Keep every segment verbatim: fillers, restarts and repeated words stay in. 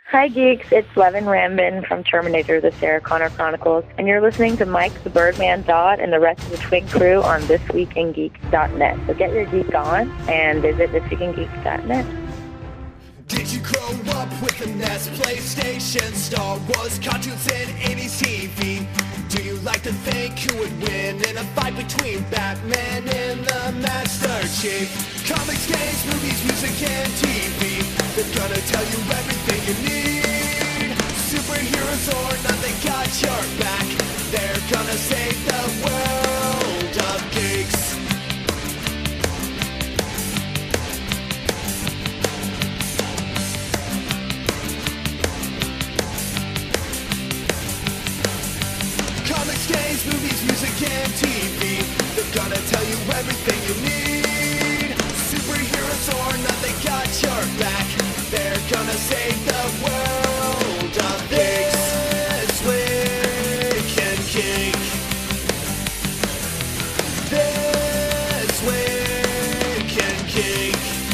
Hi geeks, it's Levin Rambin from Terminator, the Sarah Connor Chronicles, and you're listening to Mike the Birdman Dodd and the rest of the Twig crew on this week in geeks dot net. So get your geek on and visit this week in geeks dot net. Did you grow up with the N E S, PlayStation, Star Wars, cartoons, and eighties T V? Do you like to think who would win in a fight between Batman and the Master Chief? Comics, games, movies, music, and T V, they're gonna tell you everything you need. Superheroes or not, they got your back. They're gonna save the world of geeks. Comics, games, movies, music, and T V, they're gonna tell you everything you need. Superheroes or not, they got your back. They're gonna save the world of This Week in Geek. This Week in Geek.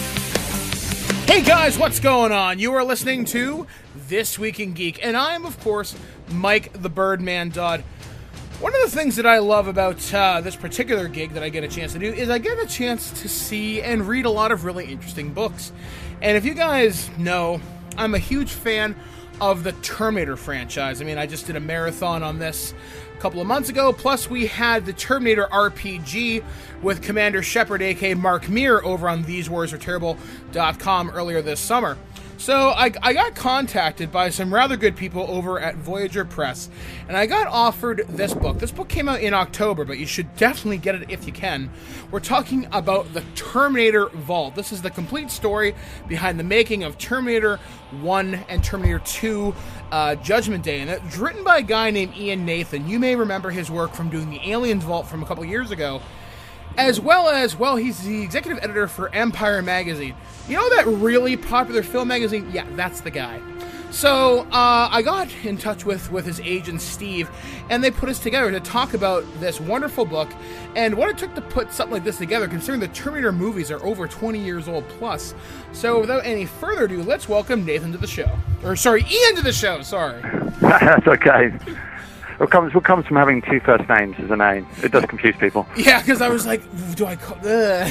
Hey guys, what's going on? You are listening to This Week in Geek, and I am, of course, Mike the Birdman Dodd. One of the things that I love about uh, this particular gig that I get a chance to do is I get a chance to see and read a lot of really interesting books. And if you guys know, I'm a huge fan of the Terminator franchise. I mean, I just did a marathon on this a couple of months ago, plus we had the Terminator R P G with Commander Shepard, aka Mark Meer, over on these wars are terrible dot com earlier this summer. So I, I got contacted by some rather good people over at Voyager Press, and I got offered this book. This book came out in October, but you should definitely get it if you can. We're talking about the Terminator Vault. This is the complete story behind the making of Terminator one and Terminator two uh, Judgment Day, and it's written by a guy named Ian Nathan. You may remember his work from doing the Aliens Vault from a couple years ago, as well as, well, he's the executive editor for Empire Magazine. You know that really popular film magazine? Yeah, that's the guy. So, uh, I got in touch with, with his agent, Steve, and they put us together to talk about this wonderful book and what it took to put something like this together, considering the Terminator movies are over twenty years old plus. So, without any further ado, let's welcome Nathan to the show. Or, sorry, Ian to the show, sorry. That's okay. What comes, what comes from having two first names as a name? It does confuse people. Yeah, because I was like, do I call...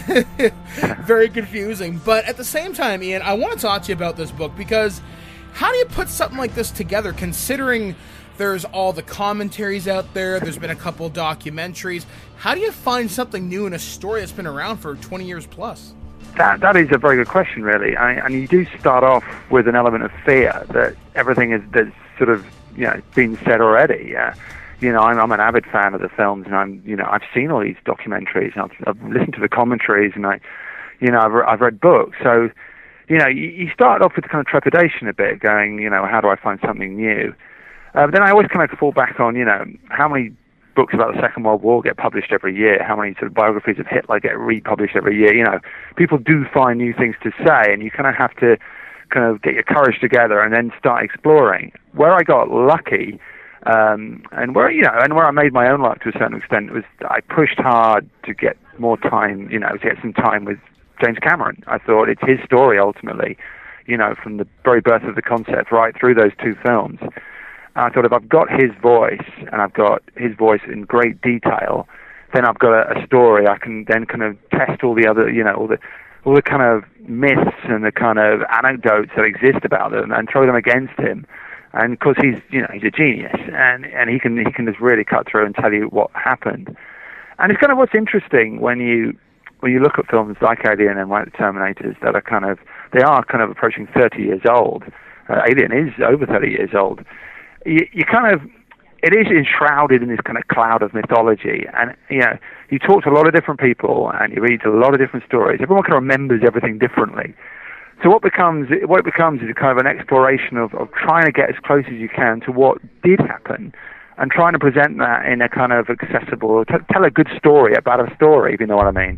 Very confusing. But at the same time, Ian, I want to talk to you about this book, because how do you put something like this together, considering there's all the commentaries out there, there's been a couple documentaries. How do you find something new in a story that's been around for twenty years plus? That That is a very good question, really. I, and you do start off with an element of fear that everything is that's sort of, you know, been said already. Uh, you know, I'm, I'm an avid fan of the films, and I'm, you know, I've seen all these documentaries, and I've, I've listened to the commentaries, and I, you know, I've, I've read books. So, you know, you, you start off with kind of trepidation a bit, going, you know, how do I find something new? Uh, but then I always kind of fall back on, you know, how many books about the Second World War get published every year? How many sort of biographies of Hitler get republished every year? You know, people do find new things to say, and you kind of have to kind of get your courage together and then start exploring. Where I got lucky, um, and where, you know, and where I made my own luck to a certain extent, was I pushed hard to get more time, you know, to get some time with James Cameron. I thought it's his story ultimately, you know, from the very birth of the concept right through those two films. And I thought if I've got his voice, and I've got his voice in great detail, then I've got a, a story. I can then kind of test all the other, you know, all the all the kind of myths and the kind of anecdotes that exist about them, and throw them against him. And of course, he's, you know, he's a genius, and, and he can he can just really cut through and tell you what happened. And it's kind of what's interesting when you when you look at films like Alien and like the Terminators that are kind of, they are kind of approaching thirty years old. Uh, Alien is over thirty years old. You, you kind of, it is enshrouded in this kind of cloud of mythology, and you know, you talk to a lot of different people, and you read a lot of different stories. Everyone kind of remembers everything differently. So what becomes, what it becomes is a kind of an exploration of, of trying to get as close as you can to what did happen, and trying to present that in a kind of accessible, t- tell a good story about a story, if you know what I mean.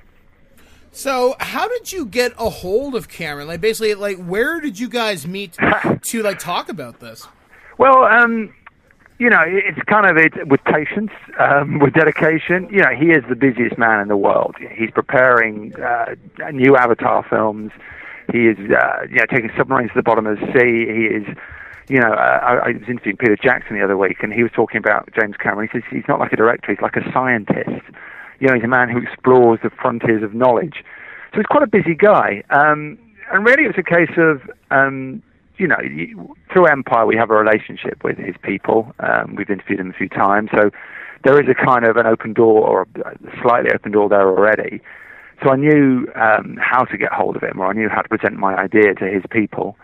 So, how did you get a hold of Cameron? Like, basically, like, where did you guys meet to like talk about this? Well, um. You know, it's kind of it with patience, um, with dedication. You know, he is the busiest man in the world. He's preparing uh, new Avatar films. He is, uh, you know, taking submarines to the bottom of the sea. He is, you know, uh, I, I was interviewing Peter Jackson the other week, and he was talking about James Cameron. He says he's not like a director; he's like a scientist. You know, he's a man who explores the frontiers of knowledge. So he's quite a busy guy. Um, and really, it was a case of, um, you know, through Empire, we have a relationship with his people. Um, we've interviewed him a few times, so there is a kind of an open door, or a slightly open door there already. So I knew um, how to get hold of him, or I knew how to present my idea to his people.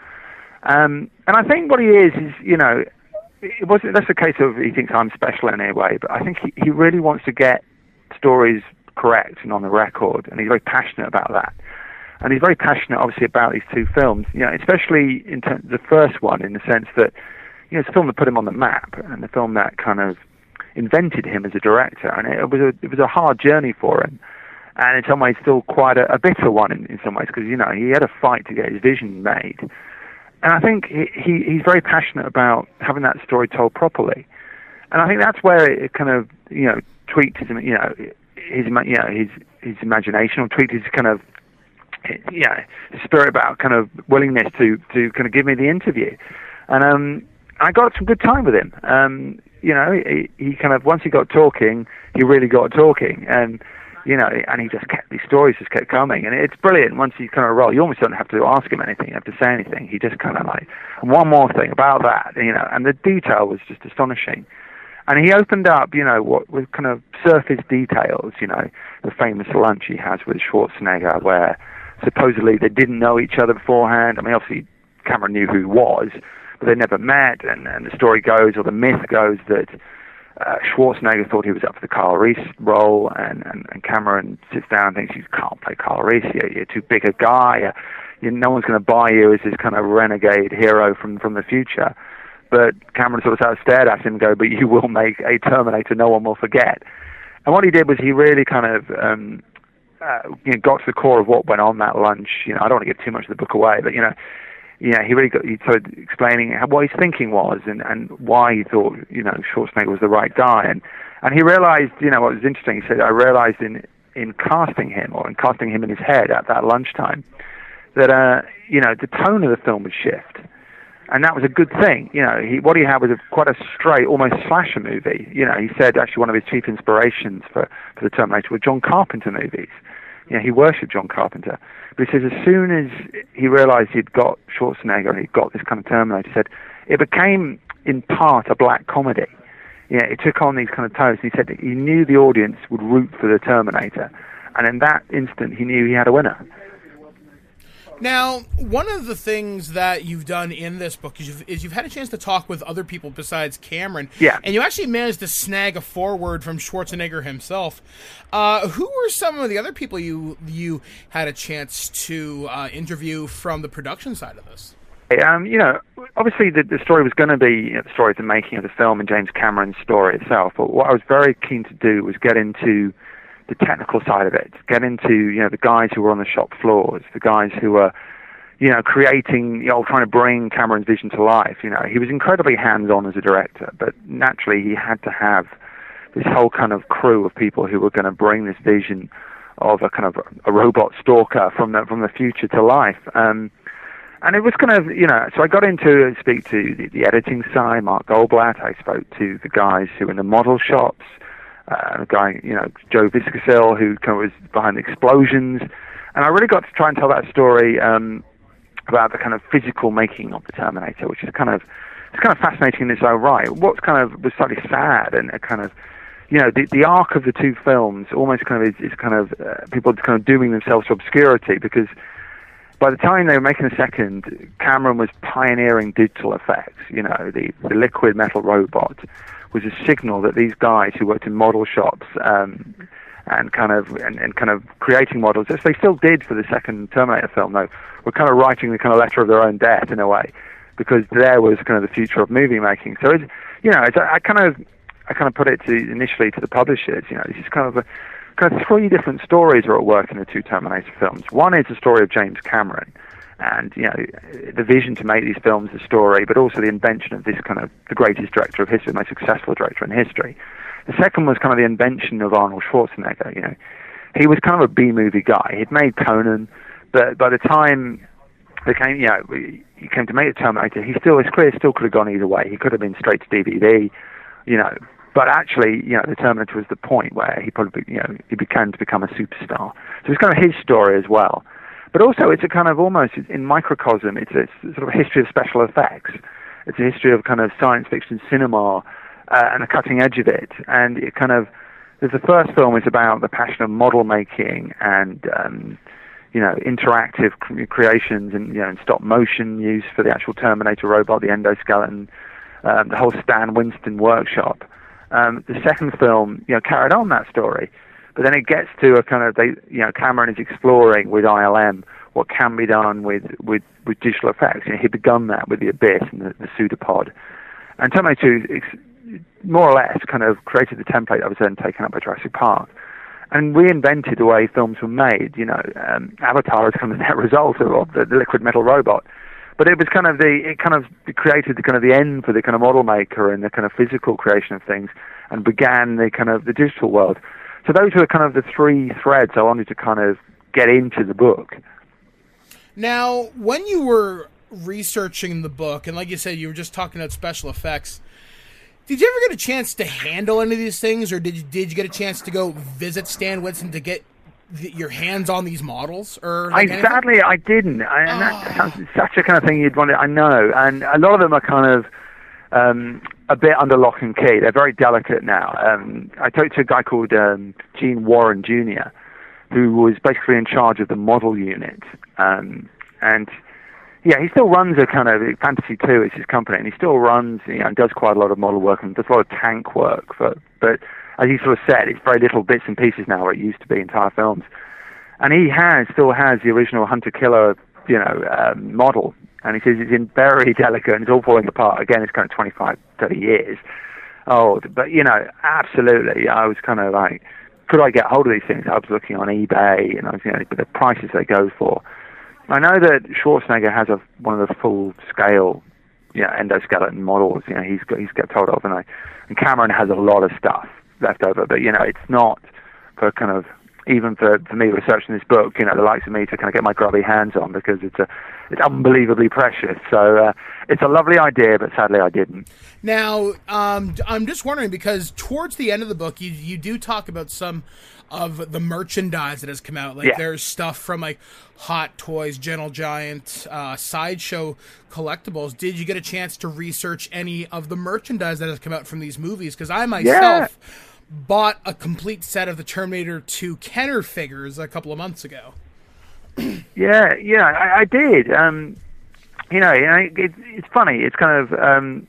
Um, and I think what he is is, you know, it wasn't that's a case of he thinks I'm special in any way, but I think he, he really wants to get stories correct and on the record, and he's very passionate about that. And he's very passionate, obviously, about these two films, you know, especially in terms of the first one, in the sense that, you know, it's a film that put him on the map, and the film that kind of invented him as a director, and it was a it was a hard journey for him, and in some ways still quite a, a bitter one in, in some ways, because, you know, he had a fight to get his vision made. And I think he, he he's very passionate about having that story told properly, and I think that's where it kind of, you know, tweaked his, you know, his, you know, his his imagination, or tweaked his kind of, you know, his spirit about kind of willingness to to kind of give me the interview. And um, I got some good time with him. Um, you know, he, he kind of, once he got talking, he really got talking, and you know, and he just kept, these stories just kept coming, and it's brilliant. Once you kind of roll, you almost don't have to ask him anything, you have to say anything. He just kind of like, and one more thing about that, you know, and the detail was just astonishing. And he opened up, you know, what was kind of surface details, you know, the famous lunch he has with Schwarzenegger, where supposedly they didn't know each other beforehand. I mean, obviously Cameron knew who he was, but they never met, and, and the story goes, or the myth goes, that uh, Schwarzenegger thought he was up for the Kyle Reese role, and, and, and Cameron sits down and thinks, you can't play Kyle Reese, you're, you're too big a guy, uh, you, no one's going to buy you as this kind of renegade hero from, from the future. But Cameron sort of sort of stared at him and go, but you will make a Terminator no one will forget. And what he did was he really kind of um, uh, you know, got to the core of what went on that lunch. You know, I don't want to give too much of the book away, but, you know, you know, he really got, he started explaining how, what his thinking was, and, and why he thought, you know, Schwarzenegger was the right guy. And, and he realized, you know, what was interesting, he said, I realized in, in casting him, or in casting him in his head at that lunchtime, that, uh, you know, the tone of the film would shift. And that was a good thing. You know, he, what he had was a, quite a straight, almost slasher movie. You know, he said actually one of his chief inspirations for, for the Terminator were John Carpenter movies. You know, he worshipped John Carpenter. But he says as soon as he realized he'd got Schwarzenegger and he'd got this kind of Terminator, he said, it became in part a black comedy. Yeah, it took on these kind of tones. He said that he knew the audience would root for the Terminator. And in that instant, he knew he had a winner. Now, one of the things that you've done in this book is you've, is you've had a chance to talk with other people besides Cameron. Yeah. And you actually managed to snag a foreword from Schwarzenegger himself. Uh, who were some of the other people you you had a chance to uh, interview from the production side of this? Um, you know, obviously the, the story was going to be, you know, the story of the making of the film and James Cameron's story itself. But what I was very keen to do was get into the technical side of it, get into, you know, the guys who were on the shop floors, the guys who were, you know, creating, you know, trying to bring Cameron's vision to life. You know, he was incredibly hands-on as a director, but naturally he had to have this whole kind of crew of people who were going to bring this vision of a kind of a robot stalker from the, from the future to life. Um, and it was kind of, you know, so I got into speak to the, the editing side, Mark Goldblatt. I spoke to the guys who were in the model shops, Uh, a guy, you know, Joe Viscasil, who kind of was behind the explosions. And I really got to try and tell that story um, about the kind of physical making of the Terminator, which is kind of, it's kind of fascinating in its own right. What's kind of was slightly sad and a kind of, you know, the, the arc of the two films almost kind of is, is kind of, uh, people kind of dooming themselves to obscurity, because by the time they were making the second, Cameron was pioneering digital effects. You know, the, the liquid metal robot was a signal that these guys who worked in model shops um, and kind of and, and kind of creating models, as they still did for the second Terminator film, though, were kind of writing the kind of letter of their own death in a way, because there was kind of the future of movie making. So it's, you know, it's, I kind of I kind of put it to initially to the publishers. You know, this is kind of a, kind of three different stories are at work in the two Terminator films. One is the story of James Cameron, and, you know, the vision to make these films, the story, but also the invention of this kind of the greatest director of history, the most successful director in history. The second was kind of the invention of Arnold Schwarzenegger. You know, he was kind of a B-movie guy. He'd made Conan, but by the time they came, you know, he came to make the Terminator. He still, his career still could have gone either way. He could have been straight to D V D, you know. But actually, you know, the Terminator was the point where he probably, you know, he began to become a superstar. So it's kind of his story as well. But also, it's a kind of almost in microcosm. It's a, it's sort of a history of special effects. It's a history of kind of science fiction cinema uh, and the cutting edge of it. And it kind of, there's the first film is about the passion of model making and um, you know, interactive creations and, you know, and stop motion use for the actual Terminator robot, the endoskeleton, um, the whole Stan Winston workshop. Um, the second film, you know, carried on that story, but then it gets to a kind of, they, you know, Cameron is exploring with I L M what can be done with, with, with digital effects. You know, he'd begun that with the Abyss and the, the pseudopod. And Terminator two, more or less, kind of created the template that was then taken up by Jurassic Park and reinvented the way films were made. You know, um, Avatar is kind of the net result of, of the, the liquid metal robot. But it was kind of the, it kind of created the kind of the end for the kind of model maker and the kind of physical creation of things and began the kind of the digital world. So those were kind of the three threads I wanted to kind of get into the book. Now, when you were researching the book, and like you said, you were just talking about special effects, did you ever get a chance to handle any of these things, or did you, did you get a chance to go visit Stan Winston to get the, your hands on these models? Or like I sadly I didn't, I, and that sounds such a kind of thing you'd want to, I know, and a lot of them are kind of um, a bit under lock and key. They're very delicate now. Um, I talked to a guy called um, Gene Warren Junior, who was basically in charge of the model unit, um, and yeah, he still runs a kind of Fantasy two. It's his company, and he still runs, you know, and does quite a lot of model work and does a lot of tank work. For, but as he sort of said, it's very little bits and pieces now, where it used to be entire films. And he has, still has the original Hunter Killer, you know, um, model. And he says it's in very delicate and it's all falling apart. Again, it's kind of twenty-five, thirty years old. But, you know, absolutely, I was kind of like, could I get hold of these things? I was looking on eBay, and I was, you know, the prices they go for. I know that Schwarzenegger has a, one of the full-scale, you know, endoskeleton models. You know, he's got, he's kept hold of, and I, and Cameron has a lot of stuff left over. But you know, it's not for kind of, even for, for me researching this book, you know, the likes of me to kind of get my grubby hands on, because it's a it's unbelievably precious. So uh, it's a lovely idea, but sadly I didn't. Now, um, I'm just wondering, because towards the end of the book, you you do talk about some of the merchandise that has come out. Like, yeah. There's stuff from like Hot Toys, Gentle Giant, uh, Sideshow collectibles. Did you get a chance to research any of the merchandise that has come out from these movies? Because I myself yeah. bought a complete set of the Terminator two Kenner figures a couple of months ago. yeah, yeah, I, I did. Um, you know, it, it, it's funny. It's kind of um,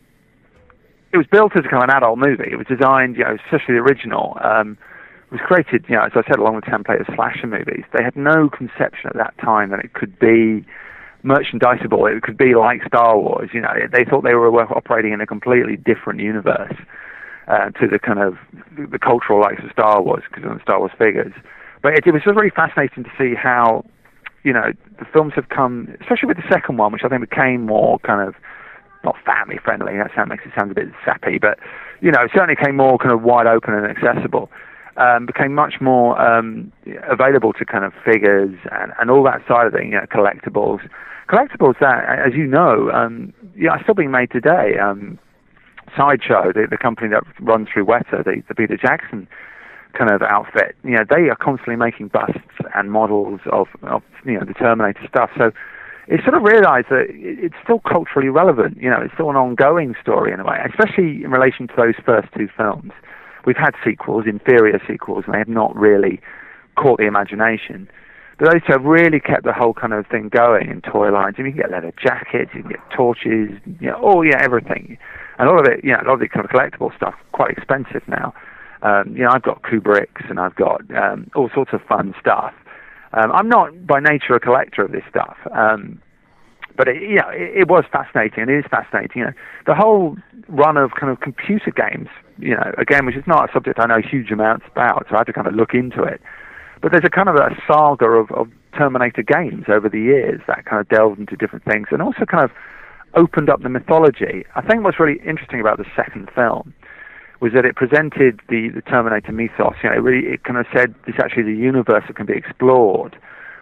it was built as kind of an adult movie. It was designed, you know, especially the original. Um, It was created, you know, as I said, along the template of slasher movies. They had no conception at that time that it could be merchandisable. It could be like Star Wars. You know, they thought they were operating in a completely different universe uh, to the kind of the cultural likes of Star Wars, because of the Star Wars figures. But it, it was just very fascinating to see how, you know, the films have come, especially with the second one, which I think became more kind of not family friendly. That sound makes it sound a bit sappy, but you know, it certainly became more kind of wide open and accessible. Um, became much more um, available to kind of figures and, and all that side of thing, you know, collectibles. Collectibles that, as you know, um, yeah, are still being made today. Um, Sideshow, the, the company that runs through Weta, the, the Peter Jackson kind of outfit, you know, they are constantly making busts and models of, of you know, the Terminator stuff. So it's sort of realized that it's still culturally relevant. You know, it's still an ongoing story in a way, especially in relation to those first two films. We've had sequels, inferior sequels, and they have not really caught the imagination. But those two have really kept the whole kind of thing going in toy lines. You can get leather jackets, you can get torches, you know, oh yeah, everything. And a lot of it, you know, a lot of the kind of collectible stuff, quite expensive now. Um, you know, I've got Kubricks and I've got um, all sorts of fun stuff. Um, I'm not by nature a collector of this stuff. Um, But it, you know, it, it was fascinating, and it is fascinating. You know, the whole run of kind of computer games, you know, again, which is not a subject I know huge amounts about, so I had to kind of look into it. But there's a kind of a saga of, of Terminator games over the years that kind of delved into different things, and also kind of opened up the mythology. I think what's really interesting about the second film was that it presented the, the Terminator mythos. You know, it really it kind of said this actually is a universe that can be explored,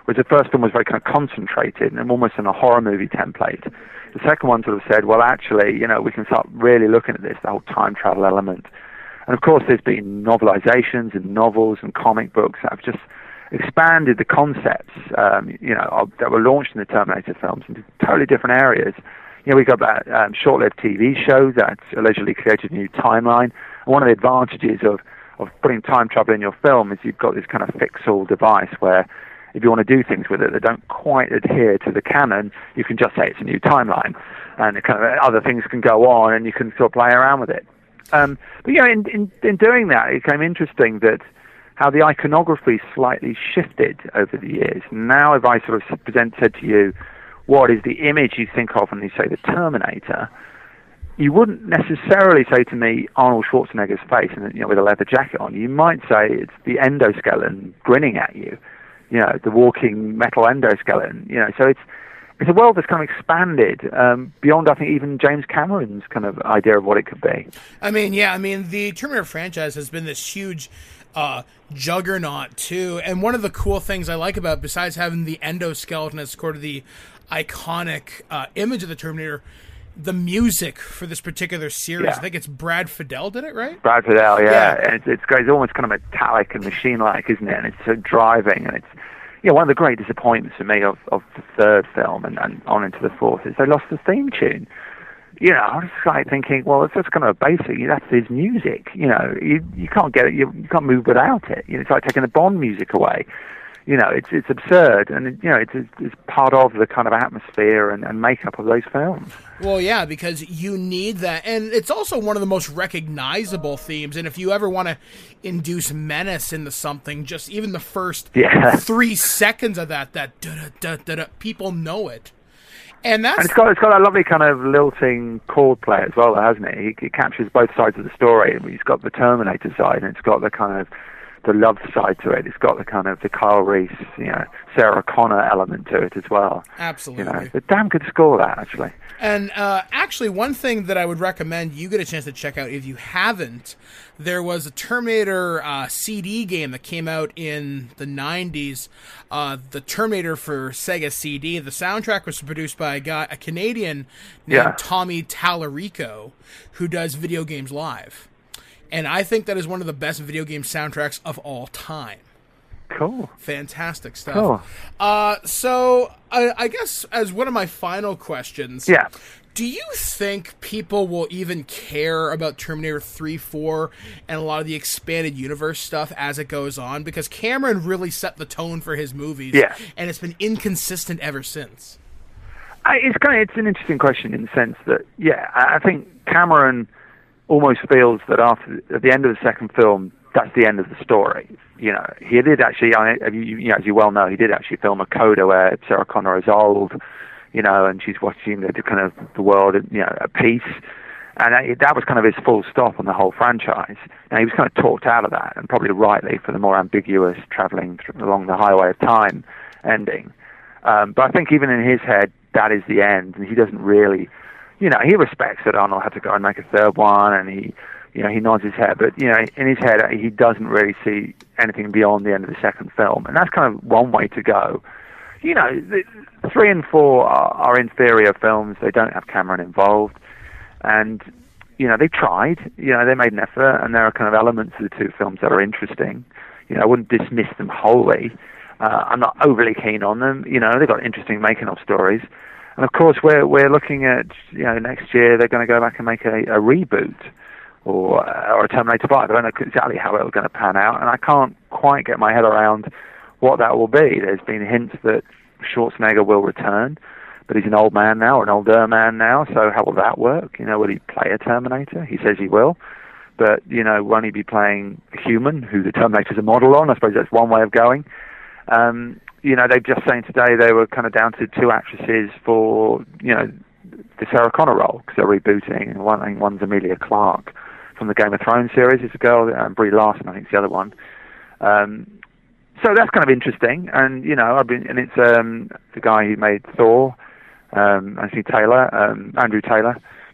whereas the first film was very kind of concentrated and almost in a horror movie template. The second one sort of said, well, actually, you know, we can start really looking at this, the whole time travel element. And of course, there's been novelizations and novels and comic books that have just expanded the concepts, um, you know, of, that were launched in the Terminator films into totally different areas. You know, we got that um, short-lived T V show that allegedly created a new timeline. And one of the advantages of, of putting time travel in your film is you've got this kind of fix-all device where if you want to do things with it that don't quite adhere to the canon, you can just say it's a new timeline, and it kind of other things can go on, and you can sort of play around with it. Um, but you know, in, in in doing that, it became interesting that how the iconography slightly shifted over the years. Now, if I sort of present said to you, what is the image you think of when you say the Terminator, you wouldn't necessarily say to me Arnold Schwarzenegger's face, and you know, with a leather jacket on. You might say it's the endoskeleton grinning at you. You know, the walking metal endoskeleton, you know, so it's it's a world that's kind of expanded um, beyond, I think, even James Cameron's kind of idea of what it could be. I mean, yeah, I mean, the Terminator franchise has been this huge uh, juggernaut, too, and one of the cool things I like about, besides having the endoskeleton as sort of the iconic uh, image of the Terminator, the music for this particular series, yeah. I think it's Brad Fiedel did it, right? Brad Fiedel, yeah. yeah. And it's, it's, it's almost kind of metallic and machine-like, isn't it? And it's so driving, and it's, you know, one of the great disappointments for me of, of the third film and, and on into the fourth is they lost the theme tune. You know, I was like thinking, well, it's just kind of basic. That's his music. You know, you you can't get it. You, you can't move without it. You know, it's like taking the Bond music away. You know, it's it's absurd, and you know, it's it's part of the kind of atmosphere and, and makeup of those films. Well, yeah, because you need that, and it's also one of the most recognizable themes. And if you ever want to induce menace into something, just even the first yeah. three seconds of that, that da da da da da, people know it. And that's and it's got it's got a lovely kind of lilting chord play as well, hasn't it? He, he captures both sides of the story. He's got the Terminator side, and it's got the kind of the love side to it. It's got the kind of the Kyle Reese, you know, Sarah Connor element to it as well. Absolutely. You know, it's a damn good score, that, actually. And uh, actually, one thing that I would recommend you get a chance to check out if you haven't, there was a Terminator uh, C D game that came out in the nineties, uh, the Terminator for Sega C D. The soundtrack was produced by a guy, a Canadian named yeah. Tommy Tallarico, who does video games live. And I think that is one of the best video game soundtracks of all time. Cool. Fantastic stuff. Cool. Uh, so, I, I guess as one of my final questions, yeah. do you think people will even care about Terminator three, four, and a lot of the expanded universe stuff as it goes on? Because Cameron really set the tone for his movies, yeah. and it's been inconsistent ever since. I, it's kind of, it's an interesting question in the sense that, yeah, I, I think Cameron almost feels that after at the end of the second film, that's the end of the story. You know, he did actually, I, you know, as you well know, he did actually film a coda where Sarah Connor is old, you know, and she's watching the, the kind of the world, you know, at peace, and that, that was kind of his full stop on the whole franchise. And he was kind of talked out of that, and probably rightly for the more ambiguous traveling along the highway of time ending. Um, but I think even in his head, that is the end, and he doesn't really. You know, he respects that Arnold had to go and make a third one, and he, you know, he nods his head. But, you know, in his head, he doesn't really see anything beyond the end of the second film. And that's kind of one way to go. You know, the, three and four are, are inferior films. They don't have Cameron involved. And, you know, they tried. You know, they made an effort, and there are kind of elements of the two films that are interesting. You know, I wouldn't dismiss them wholly. Uh, I'm not overly keen on them. You know, they've got interesting making-of stories. And of course, we're we're looking at, you know, next year they're going to go back and make a, a reboot or or a Terminator five. I don't know exactly how it's going to pan out, and I can't quite get my head around what that will be. There's been hints that Schwarzenegger will return, but he's an old man now, or an older man now. So how will that work? You know, will he play a Terminator? He says he will, but you know, won't he be playing a human who the Terminator's a model on? I suppose that's one way of going. Um, You know, they've just saying today they were kind of down to two actresses for, you know, the Sarah Connor role, because they're rebooting. And one, I think one's Emilia Clarke from the Game of Thrones series. It's a girl, um, Brie Larson, I think, is the other one. Um, so that's kind of interesting. And, you know, I've been, and it's um, the guy who made Thor, um, Anthony Taylor, um, Andrew Taylor,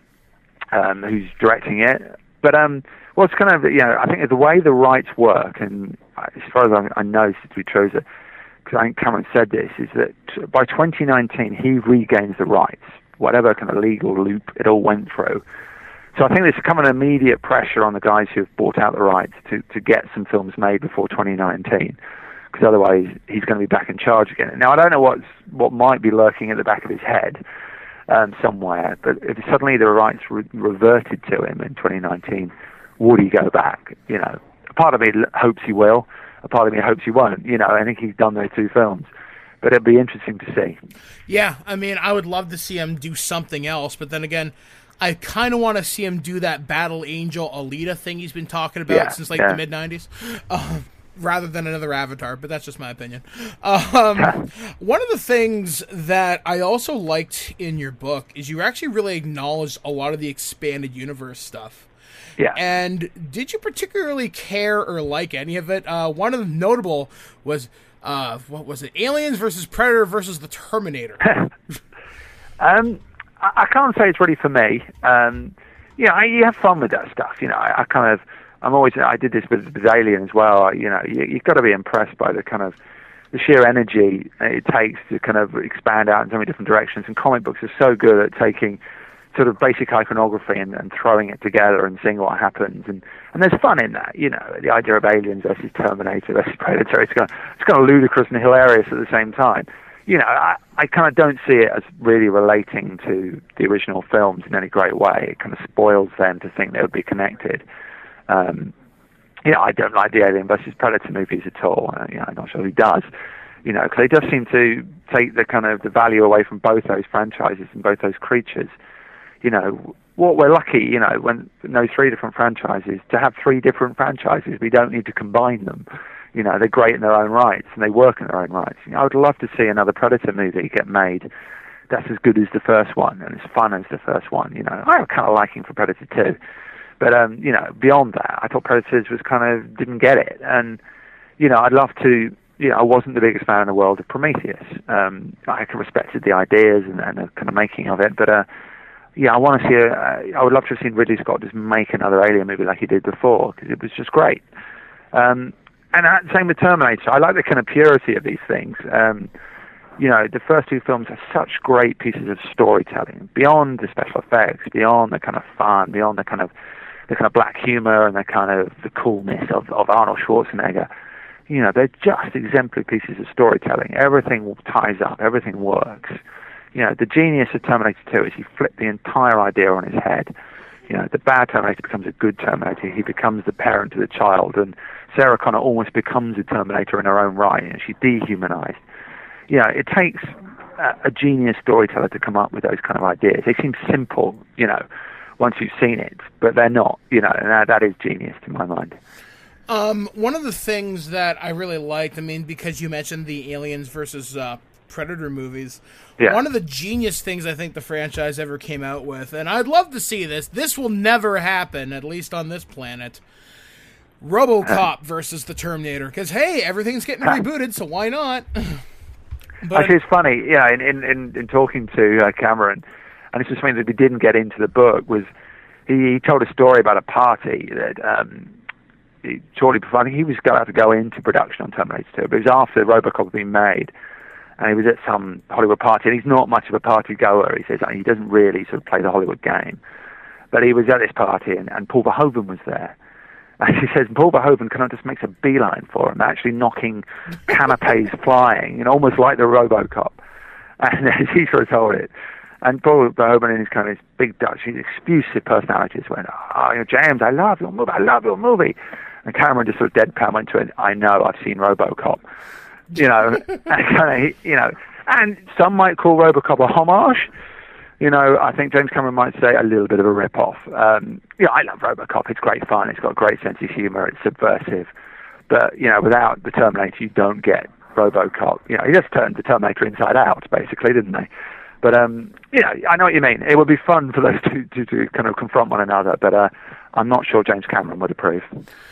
um, who's directing it. But, um, well, it's kind of, you know, I think the way the rights work, and as far as I, I know, to be true, is that because I think Cameron said this, is that by twenty nineteen he regains the rights, whatever kind of legal loop it all went through. So I think there's come an immediate pressure on the guys who have bought out the rights to, to get some films made before twenty nineteen, because otherwise he's going to be back in charge again. Now, I don't know what's, what might be lurking at the back of his head um, somewhere, but if suddenly the rights re- reverted to him in twenty nineteen, would he go back? You know, a part of me hopes he will, a part of me hopes he won't. You know, I think he's done those two films. But it'd be interesting to see. Yeah, I mean, I would love to see him do something else, but then again, I kind of want to see him do that Battle Angel Alita thing he's been talking about yeah, since like yeah. the mid nineties, uh, rather than another Avatar, but that's just my opinion. Um, one of the things that I also liked in your book is you actually really acknowledged a lot of the expanded universe stuff. Yeah. And did you particularly care or like any of it? Uh, one of the notable was, uh, what was it? Aliens versus Predator versus the Terminator. um... I can't say it's really for me. Um, you know, I, you have fun with that stuff. You know, I, I kind of, I'm always, I did this with, with Alien as well. You know, you, you've got to be impressed by the kind of, the sheer energy it takes to kind of expand out in so many different directions. And comic books are so good at taking sort of basic iconography and, and throwing it together and seeing what happens. And, and there's fun in that, you know, the idea of Aliens versus Terminator versus Predator. It's kind of, it's kind of ludicrous and hilarious at the same time. You know, I, I kind of don't see it as really relating to the original films in any great way. It kind of spoils them to think they would be connected. Um, you know, I don't like the Alien versus Predator movies at all. Uh, you know, I'm not sure who does. You know, because they just seem to take the kind of the value away from both those franchises and both those creatures. You know, what we're lucky, you know, when those three different franchises, to have three different franchises. We don't need to combine them. You know, they're great in their own rights, and they work in their own rights. You know, I would love to see another Predator movie get made that's as good as the first one, and as fun as the first one. You know, I have kind of liking for Predator two. But, um, you know, beyond that, I thought Predators was kind of, didn't get it. And, you know, I'd love to, you know, I wasn't the biggest fan in the world of Prometheus. Um, I respected the ideas and, and the kind of making of it, but, uh, yeah, I want to see, a, uh, I would love to have seen Ridley Scott just make another Alien movie like he did before, because it was just great. Um, And uh, same with Terminator. I like the kind of purity of these things. Um, you know, the first two films are such great pieces of storytelling, beyond the special effects, beyond the kind of fun, beyond the kind of the kind of black humor and the kind of the coolness of, of Arnold Schwarzenegger. You know, they're just exemplary pieces of storytelling. Everything ties up. Everything works. You know, the genius of Terminator two is he flipped the entire idea on his head. You know, the bad Terminator becomes a good Terminator. He becomes the parent to the child, and Sarah Connor almost becomes a Terminator in her own right, and she's dehumanized. You know, it takes a, a genius storyteller to come up with those kind of ideas. They seem simple, you know, once you've seen it, but they're not, you know, and that, that is genius to my mind. Um, one of the things that I really liked, I mean, because you mentioned the Aliens versus uh, Predator movies, yeah. One of the genius things I think the franchise ever came out with, and I'd love to see this, this will never happen, at least on this planet, RoboCop versus the Terminator, because, hey, everything's getting rebooted, so why not? But actually, it's funny, yeah, in, in, in, in talking to uh, Cameron, and this is something that we didn't get into the book, was he, he told a story about a party that um, he, shortly before, I think he was about to go into production on Terminator two, but it was after RoboCop had been made, and he was at some Hollywood party, and he's not much of a party goer. He says he doesn't really sort of play the Hollywood game. But he was at this party, and, and Paul Verhoeven was there. And he says Paul Verhoeven kind of just makes a beeline for him, actually knocking canapes flying, you know, almost like the RoboCop. And as he sort of told it, and Paul Verhoeven in his kind of his big Dutch, his effusive personality just went, "Oh, you know, James, I love your movie, I love your movie." And Cameron just sort of deadpan went to it, "I know, I've seen RoboCop." You know, and kind of, you know, and some might call RoboCop a homage. You know, I think James Cameron might say a little bit of a rip-off. Um, yeah, I love RoboCop. It's great fun. It's got a great sense of humor. It's subversive. But, you know, without the Terminator, you don't get RoboCop. You know, he just turned the Terminator inside out, basically, didn't they? But, um, you know, I know what you mean. It would be fun for those two to, to kind of confront one another, but uh, I'm not sure James Cameron would approve.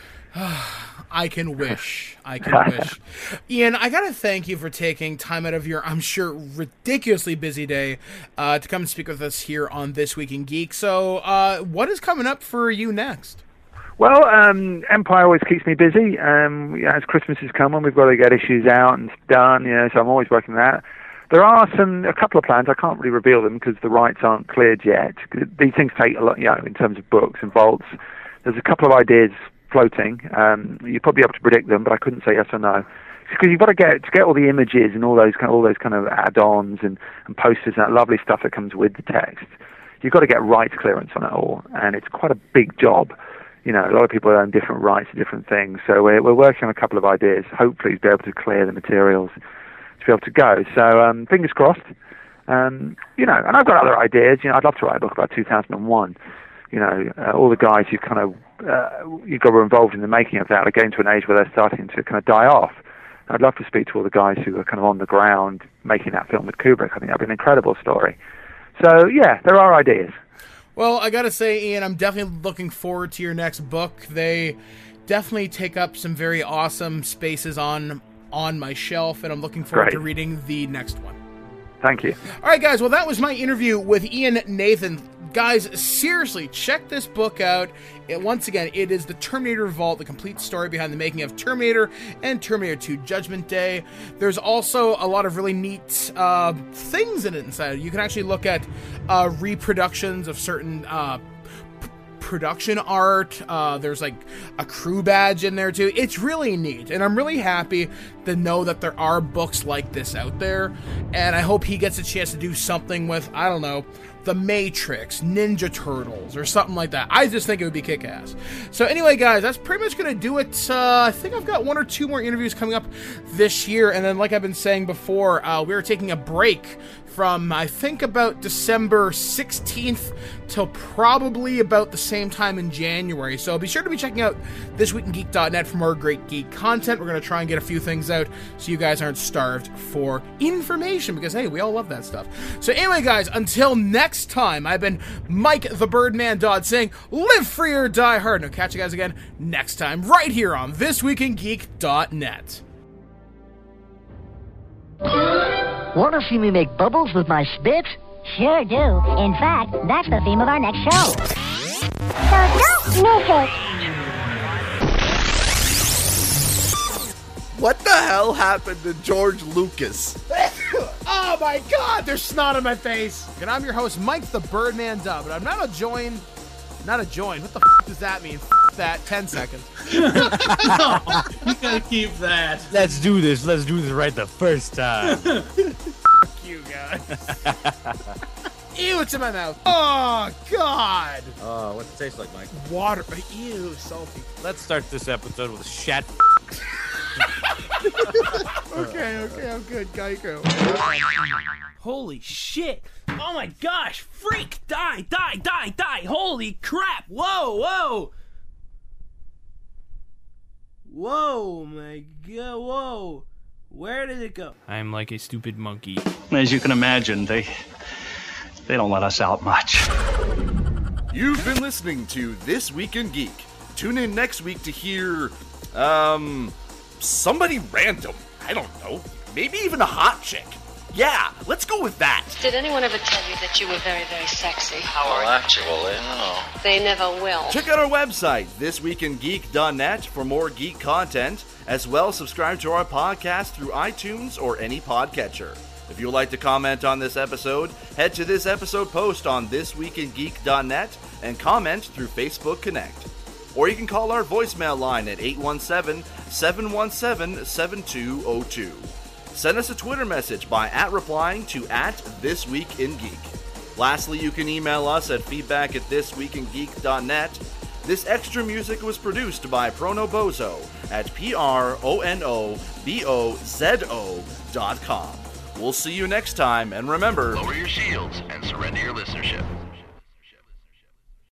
I can wish. I can wish. Ian, I got to thank you for taking time out of your, I'm sure, ridiculously busy day uh, to come and speak with us here on This Week in Geek. So, uh, what is coming up for you next? Well, um, Empire always keeps me busy. Um, yeah, as Christmas is coming, we've got to get issues out and done, you know, so I'm always working on that. There are some, a couple of plans. I can't really reveal them because the rights aren't cleared yet. These things take a lot, you know, in terms of books and vaults. There's a couple of ideas floating. Um, you'd probably be able to predict them, but I couldn't say yes or no. Because you've got to get to get all the images and all those kind of, all those kind of add-ons and, and posters and that lovely stuff that comes with the text. You've got to get rights clearance on it all, and it's quite a big job. You know, a lot of people own different rights to different things, so we're we're working on a couple of ideas. Hopefully, to be able to clear the materials to be able to go. So um, fingers crossed. Um, you know, and I've got other ideas. You know, I'd love to write a book about two thousand one. You know, uh, all the guys who kind of uh, you got were involved in the making of that are getting to an age where they're starting to kind of die off. I'd love to speak to all the guys who are kind of on the ground making that film with Kubrick. I think that'd be an incredible story. So, yeah, there are ideas. Well, I gotta say, Ian, I'm definitely looking forward to your next book. They definitely take up some very awesome spaces on on my shelf, and I'm looking forward Great. to reading the next one. Thank you. All right, guys, well, that was my interview with Ian Nathan. Guys, seriously, check this book out. It, once again, it is The Terminator Vault, the complete story behind the making of Terminator and Terminator two Judgment Day. There's also a lot of really neat uh, things in it inside. You can actually look at uh, reproductions of certain uh, p- production art. Uh, there's like a crew badge in there too. It's really neat, and I'm really happy to know that there are books like this out there, and I hope he gets a chance to do something with, I don't know, The Matrix, Ninja Turtles, or something like that. I just think it would be kick-ass. So anyway, guys, that's pretty much going to do it. Uh, I think I've got one or two more interviews coming up this year, and then like I've been saying before, uh, we are taking a break from, I think, about December sixteenth till probably about the same time in January. So be sure to be checking out this week in geek dot net for more great geek content. We're going to try and get a few things out so you guys aren't starved for information, because, hey, we all love that stuff. So anyway, guys, until next time, I've been Mike the Birdman Dodd saying, live free or die hard. And I'll catch you guys again next time right here on this week in geek dot net. Want to see me make bubbles with my spit? Sure do. In fact, that's the theme of our next show. So don't miss it. What the hell happened to George Lucas? Oh my god, there's snot on my face. And I'm your host, Mike the Birdman Dodd, but I'm not a join. Not a join. What the f does that mean? F that. Ten seconds. No, you gotta keep that. Let's do this. Let's do this right the first time. Fuck you guys. Ew, it's in my mouth. Oh, God. Oh, what's it taste like, Mike? Water. Ew, salty. Let's start this episode with shat. Okay, okay, I'm good. Geico. Holy shit. Oh my gosh. Freak. Die, die, die, die. Holy crap. Whoa, whoa. Whoa, my god. Whoa. Where did it go? I'm like a stupid monkey. As you can imagine, they they don't let us out much. You've been listening to This Week in Geek. Tune in next week to hear, um, somebody random. I don't know. Maybe even a hot chick. Yeah, let's go with that. Did anyone ever tell you that you were very, very sexy? Well, actually, no. They never will. Check out our website, this week in geek dot net, for more geek content. As well, subscribe to our podcast through iTunes or any podcatcher. If you would like to comment on this episode, head to this episode post on this week in geek dot net and comment through Facebook Connect. Or you can call our voicemail line at eight one seven, seven one seven, seven two zero two. Send us a Twitter message by at replying to at This Week in Geek. Lastly, you can email us at feedback at this week in geek dot net. This extra music was produced by Prono Bozo at P R O N O B O Z O dot com. We'll see you next time, and remember, lower your shields and surrender your listenership.